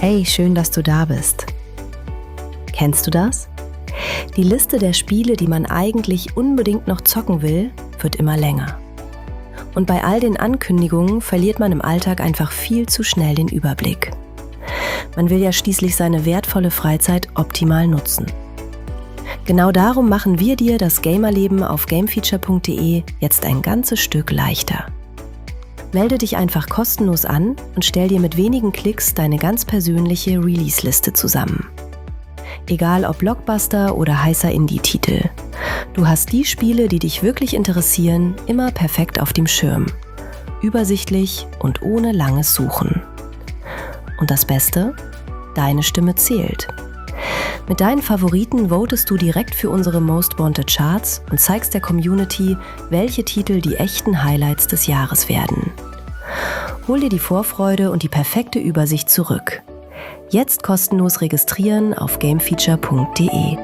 Hey, schön, dass du da bist. Kennst du das? Die Liste der Spiele, die man eigentlich unbedingt noch zocken will, wird immer länger. Und bei all den Ankündigungen verliert man im Alltag einfach viel zu schnell den Überblick. Man will ja schließlich seine wertvolle Freizeit optimal nutzen. Genau darum machen wir dir das Gamerleben auf gamefeature.de jetzt ein ganzes Stück leichter. Melde dich einfach kostenlos an und stell dir mit wenigen Klicks deine ganz persönliche Release-Liste zusammen. Egal ob Blockbuster oder heißer Indie-Titel. Du hast die Spiele, die dich wirklich interessieren, immer perfekt auf dem Schirm. Übersichtlich und ohne langes Suchen. Und das Beste? Deine Stimme zählt. Mit deinen Favoriten votest du direkt für unsere Most Wanted Charts und zeigst der Community, welche Titel die echten Highlights des Jahres werden. Hol dir die Vorfreude und die perfekte Übersicht zurück. Jetzt kostenlos registrieren auf gamefeature.de.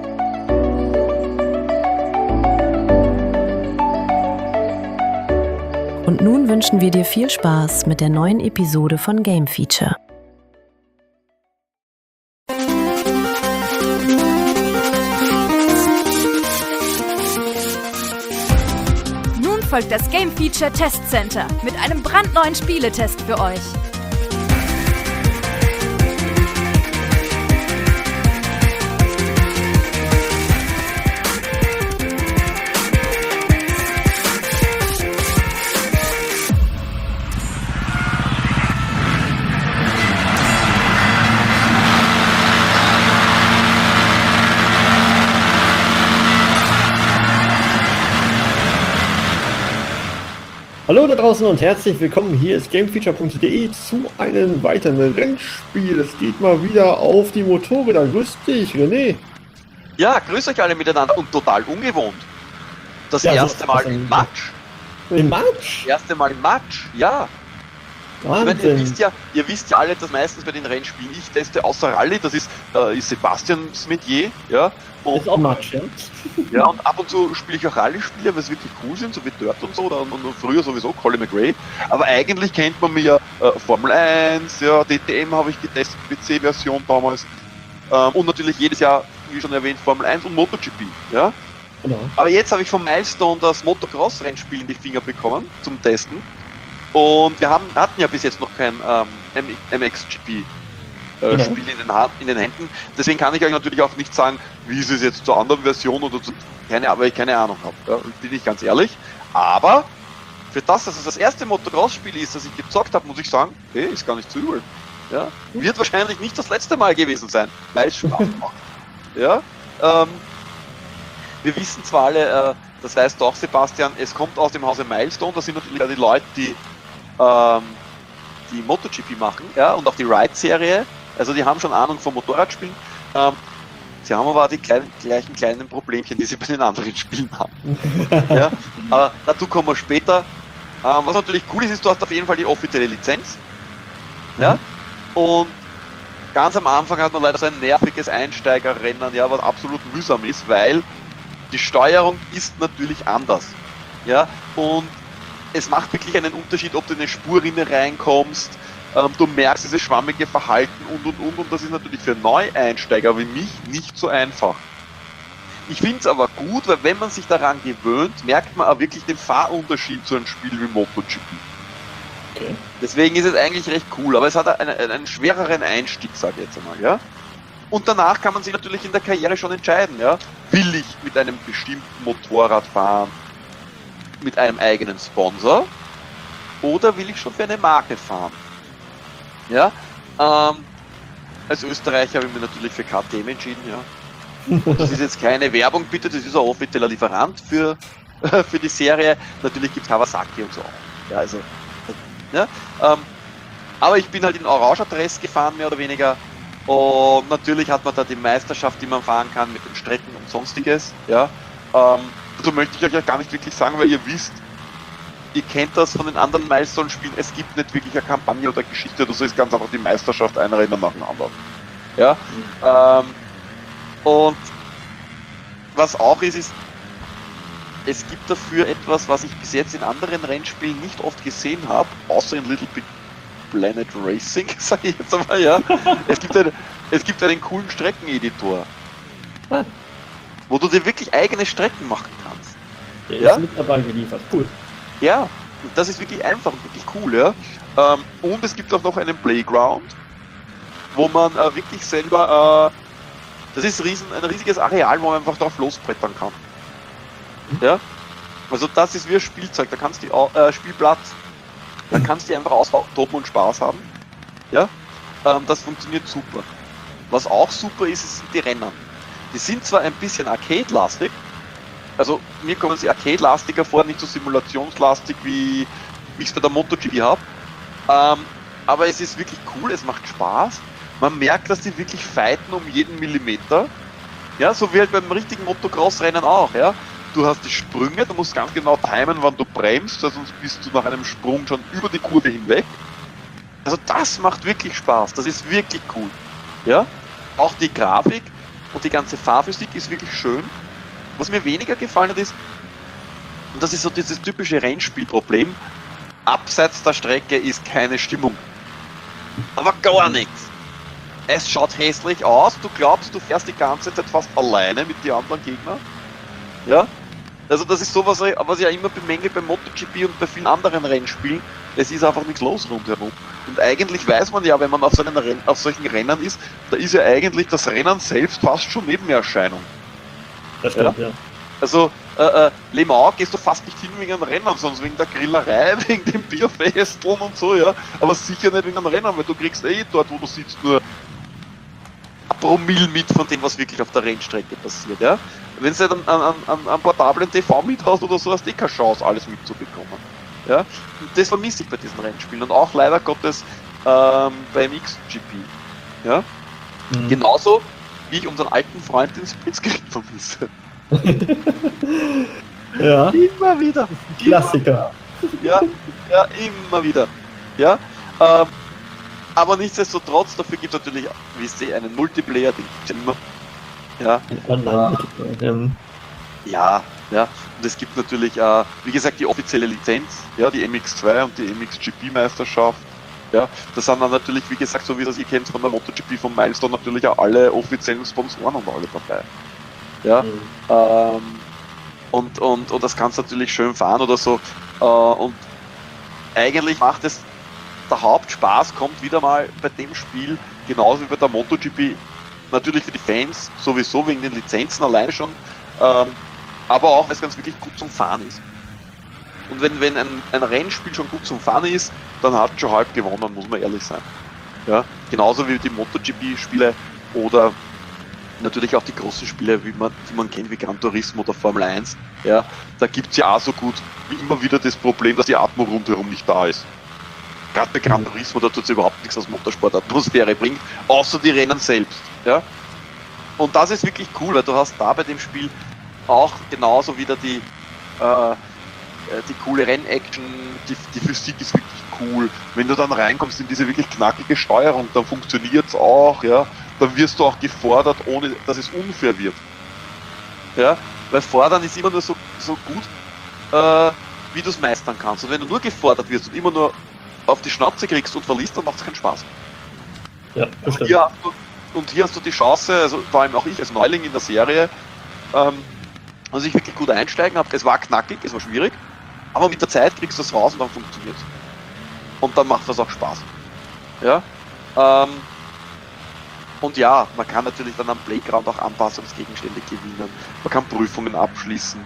Und nun wünschen wir dir viel Spaß mit der neuen Episode von Game Feature. Nun folgt das Game Feature Test Center mit einem brandneuen Spieletest für euch. Hallo da draußen und herzlich willkommen, hier ist gamefeature.de zu einem weiteren Rennspiel. Es geht mal wieder auf die Motorräder. Grüß dich, René. Ja, grüß euch alle miteinander und total ungewohnt. Das erste Mal im Match. Im Match? Das erste Mal im Match, ja. Wahnsinn. Ich meine, ihr wisst ja alle, dass meistens bei den Rennspielen ich teste, außer Rallye, das ist Sebastians Metier, ja. Und, ist auch Match, ja? Ja, und ab und zu spiele ich auch Rallye-Spiele, weil es wirklich cool sind, so wie Dirt und so, oder und früher sowieso Colin McRae. Aber eigentlich kennt man mir ja Formel 1, ja, DTM habe ich getestet, PC-Version damals. Und natürlich jedes Jahr, wie schon erwähnt, Formel 1 und MotoGP, ja. Genau. Aber jetzt habe ich vom Milestone das Motocross-Rennspiel in die Finger bekommen, zum Testen. Und wir hatten ja bis jetzt noch kein MXGP. Spiel in den Händen. Deswegen kann ich euch natürlich auch nicht sagen, wie ist es jetzt zur anderen Version oder zu weil ich keine Ahnung habe. Ja, bin ich ganz ehrlich. Aber für das, dass es das erste Motocross-Spiel ist, das ich gezockt habe, muss ich sagen, hey, ist gar nicht zu übel. Ja, wird wahrscheinlich nicht das letzte Mal gewesen sein, weil es Spaß macht. Ja, wir wissen zwar alle, das weißt du auch, Sebastian, es kommt aus dem Hause Milestone, das sind natürlich die Leute, die MotoGP machen, ja, und auch die Ride-Serie. Also die haben schon Ahnung vom Motorradspielen. Sie haben aber auch die gleichen kleinen Problemchen, die sie bei den anderen Spielen haben. Ja, aber dazu kommen wir später. Was natürlich cool ist, du hast auf jeden Fall die offizielle Lizenz. Ja, und ganz am Anfang hat man leider so ein nerviges Einsteigerrennen, ja, was absolut mühsam ist, weil die Steuerung ist natürlich anders. Ja, und es macht wirklich einen Unterschied, ob du in eine Spurrinne reinkommst. Du merkst dieses schwammige Verhalten und das ist natürlich für Neueinsteiger wie mich nicht so einfach. Ich finde es aber gut, weil wenn man sich daran gewöhnt, merkt man auch wirklich den Fahrunterschied zu einem Spiel wie MotoGP. Okay. Deswegen ist es eigentlich recht cool, aber es hat einen schwereren Einstieg, sage ich jetzt einmal, ja. Und danach kann man sich natürlich in der Karriere schon entscheiden, ja. Will ich mit einem bestimmten Motorrad fahren, mit einem eigenen Sponsor, oder will ich schon für eine Marke fahren? Ja, als Österreicher habe ich mich natürlich für KTM entschieden, ja. Das ist jetzt keine Werbung, bitte, das ist ein offizieller Lieferant für die Serie. Natürlich gibt es Kawasaki und so auch. Ja, also, ja, aber ich bin halt in Orange-Dress gefahren, mehr oder weniger. Und natürlich hat man da die Meisterschaft, die man fahren kann mit den Strecken und sonstiges. Ja, dazu möchte ich euch gar nicht wirklich sagen, weil ihr wisst, ihr kennt das von den anderen Milestone-Spielen, es gibt nicht wirklich eine Kampagne oder Geschichte oder so, ist ganz einfach die Meisterschaft, ein Rennen nach dem anderen. Ja, und was auch ist, es gibt dafür etwas, was ich bis jetzt in anderen Rennspielen nicht oft gesehen habe, außer in Little Big Planet Racing, sage ich jetzt einmal, ja. Es gibt einen coolen Streckeneditor, wo du dir wirklich eigene Strecken machen kannst. Der Ja? ist mit dabei geliefert. Cool. Ja, und das ist wirklich einfach und wirklich cool, ja. Und es gibt auch noch einen Playground, wo man wirklich selber, das ist ein riesiges Areal, wo man einfach drauf losbrettern kann. Ja, also das ist wie ein Spielzeug, da kannst du Spielplatz, da kannst du einfach austoben und Spaß haben. Ja, das funktioniert super. Was auch super ist, sind die Rennen. Die sind zwar ein bisschen arcade-lastig, also mir kommen sie arcade-lastiger vor, nicht so simulationslastig, wie ich es bei der MotoGP habe. Aber es ist wirklich cool, es macht Spaß. Man merkt, dass die wirklich fighten um jeden Millimeter. Ja, so wie halt beim richtigen Motocross-Rennen auch, ja. Du hast die Sprünge, du musst ganz genau timen, wann du bremst, sonst bist du nach einem Sprung schon über die Kurve hinweg. Also das macht wirklich Spaß, das ist wirklich cool. Ja, auch die Grafik und die ganze Fahrphysik ist wirklich schön. Was mir weniger gefallen hat ist, und das ist so dieses typische Rennspielproblem, abseits der Strecke ist keine Stimmung. Aber gar nichts. Es schaut hässlich aus, du glaubst, du fährst die ganze Zeit fast alleine mit den anderen Gegnern. Ja? Also das ist so, was ich ja immer bemängel bei MotoGP und bei vielen anderen Rennspielen. Es ist einfach nichts los rundherum. Und eigentlich weiß man ja, wenn man auf solchen Rennen ist, da ist ja eigentlich das Rennen selbst fast schon Nebenerscheinung. Das stimmt, ja. Also Le Mans gehst du fast nicht hin wegen einem Rennen, sondern wegen der Grillerei, wegen dem Bierfesteln und so, ja. Aber sicher nicht wegen einem Rennen, weil du kriegst dort, wo du sitzt, nur ein Promille mit von dem, was wirklich auf der Rennstrecke passiert, ja. Wenn du halt einen portablen TV mit hast oder so, hast du keine Chance, alles mitzubekommen. Ja? Und das vermisse ich bei diesen Rennspielen und auch leider Gottes beim XGP. Ja? Mhm. Genauso wie ich unseren alten Freund den Splitscreen vermisse. Ja, Immer wieder. Klassiker. Ja, immer wieder. Ja, aber nichtsdestotrotz, dafür gibt es natürlich, wisst ihr, einen Multiplayer, den gibt es immer. Ja, Online. ja. Und es gibt natürlich, wie gesagt, die offizielle Lizenz, ja, die MX2 und die MXGP-Meisterschaft. Ja, das sind dann natürlich, wie gesagt, so wie das ihr kennt von der MotoGP, von Milestone, natürlich auch alle offiziellen Sponsoren und alle dabei. Ja, und das kannst du natürlich schön fahren oder so. Und eigentlich macht es, der Hauptspaß kommt wieder mal bei dem Spiel, genauso wie bei der MotoGP, natürlich für die Fans, sowieso wegen den Lizenzen alleine schon, aber auch, weil es ganz wirklich gut zum Fahren ist. Und wenn ein Rennspiel schon gut zum Fahren ist, dann hat es schon halb gewonnen, muss man ehrlich sein. Ja, genauso wie die MotoGP-Spiele oder natürlich auch die großen Spiele, die man kennt, wie Gran Turismo oder Formel 1. Ja, da gibt es ja auch so gut wie immer wieder das Problem, dass die Atmo rundherum nicht da ist. Gerade bei Gran Turismo, da tut es überhaupt nichts, was Motorsportatmosphäre bringt, außer die Rennen selbst. Ja? Und das ist wirklich cool, weil du hast da bei dem Spiel auch genauso wieder die coole Rennaction, die Physik ist wirklich cool. Wenn du dann reinkommst in diese wirklich knackige Steuerung, dann funktioniert es auch, ja. Dann wirst du auch gefordert, ohne dass es unfair wird. Ja, weil fordern ist immer nur so gut, wie du es meistern kannst. Und wenn du nur gefordert wirst und immer nur auf die Schnauze kriegst und verlierst, dann macht es keinen Spaß. Ja, Und hier hast du die Chance, also vor allem auch ich als Neuling in der Serie, dass ich wirklich gut einsteigen habe. Es war knackig, es war schwierig, aber mit der Zeit kriegst du es raus und dann funktioniert es. Und dann macht das auch Spaß. Ja, und ja, man kann natürlich dann am Playground auch Anpassungsgegenstände gewinnen, man kann Prüfungen abschließen,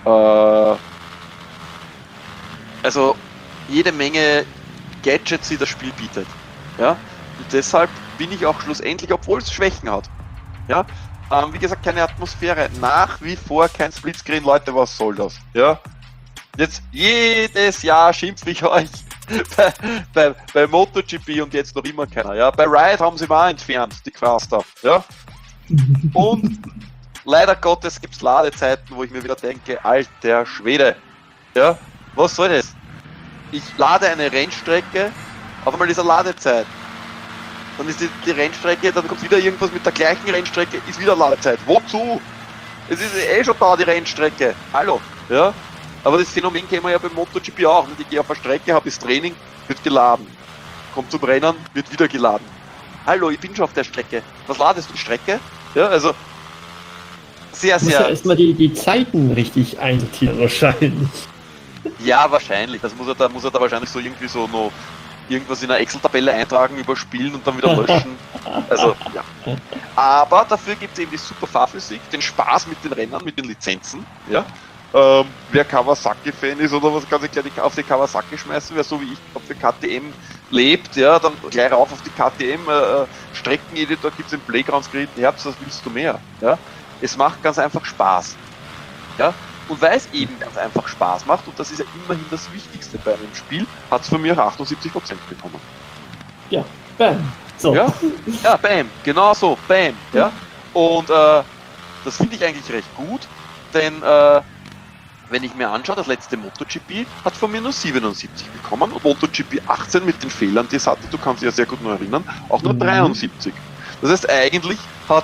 also jede Menge Gadgets, die das Spiel bietet. Ja, und deshalb bin ich auch schlussendlich, obwohl es Schwächen hat, ja, wie gesagt, keine Atmosphäre, nach wie vor kein Splitscreen, Leute, was soll das? Ja, jetzt jedes Jahr schimpfe ich euch bei MotoGP und jetzt noch immer keiner. Ja, bei Riot haben sie mal entfernt, die Quaster. Ja, und leider Gottes gibt es Ladezeiten, wo ich mir wieder denke, alter Schwede, ja, was soll das? Ich lade eine Rennstrecke, auf einmal ist eine Ladezeit. Dann ist die Rennstrecke, dann kommt wieder irgendwas mit der gleichen Rennstrecke, ist wieder Ladezeit. Wozu? Es ist eh schon da, die Rennstrecke. Hallo, ja. Aber das Phänomen kennen wir ja beim MotoGP auch. Ich gehe auf eine Strecke, habe das Training, wird geladen. kommt zum Rennen, wird wieder geladen. Hallo, ich bin schon auf der Strecke. Was ladest du, die Strecke? Ja, also sehr, Du musst ja erstmal die Zeiten richtig einsortieren wahrscheinlich. Ja, wahrscheinlich. Das muss er da wahrscheinlich so irgendwie so noch irgendwas in einer Excel-Tabelle eintragen, überspielen und dann wieder löschen. Also, ja. Aber dafür gibt es eben die super Fahrphysik, den Spaß mit den Rennern, mit den Lizenzen. Ja. Wer Kawasaki-Fan ist oder was, kann sich gleich auf die Kawasaki schmeißen, wer so wie ich auf die KTM lebt, ja, dann gleich rauf auf die KTM, Streckeneditor gibt es im Playgrounds Grid, Herbst, was willst du mehr? Ja. Es macht ganz einfach Spaß. Ja. Und weil es eben ganz einfach Spaß macht, und das ist ja immerhin das Wichtigste bei einem Spiel, hat es von mir auch 78% bekommen. Ja, bam. So. Ja, bam, genau so, bam. Ja. Und das finde ich eigentlich recht gut, denn wenn ich mir anschaue, das letzte MotoGP hat von mir nur 77 bekommen und MotoGP 18 mit den Fehlern, die es hatte, du kannst dich ja sehr gut noch erinnern, auch nur 73. Das heißt, eigentlich hat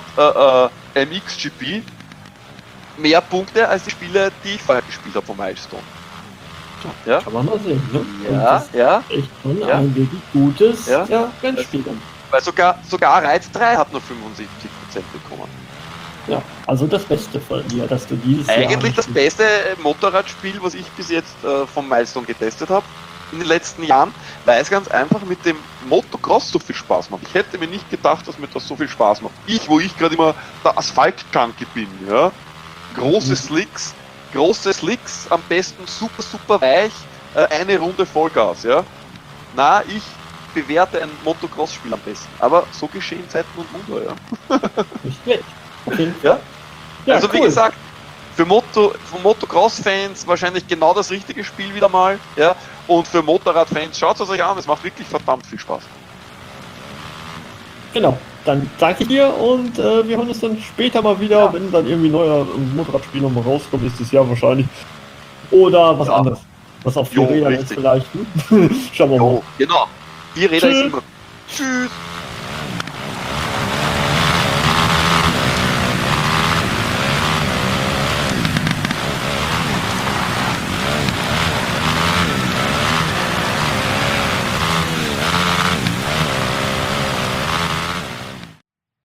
MXGP mehr Punkte als die Spiele, die ich vorher gespielt habe von Milestone. Ja? Kann man mal sehen, ne? Ja. Echt schon ein wirklich gutes Rennspiel. Weil sogar Ride 3 hat nur 75% bekommen. Ja, also das Beste von dir, dass du dieses Eigentlich das beste Motorradspiel, was ich bis jetzt vom Milestone getestet habe in den letzten Jahren, weil es ganz einfach mit dem Motocross so viel Spaß macht. Ich hätte mir nicht gedacht, dass mir das so viel Spaß macht. Wo ich gerade immer der Asphalt-Junkie bin, ja. Große Slicks, am besten super weich, eine Runde Vollgas, ja. Na, ich bewerte ein Motocross-Spiel am besten. Aber so geschehen Zeiten und Wunder, ja. Nicht schlecht. Okay. Ja? Also cool. Wie gesagt, für Motocross-Fans wahrscheinlich genau das richtige Spiel wieder mal, ja. Und für Motorrad-Fans, schaut es euch an, es macht wirklich verdammt viel Spaß. Genau. Dann danke ich dir und wir hören uns dann später mal wieder, wenn dann irgendwie neuer Motorradspiel nochmal rauskommt, ist das Jahr wahrscheinlich. Oder was anderes. Was auf 4 Rädern ist vielleicht. Schauen wir mal. Genau. 4 Räder ist immer. Tschüss.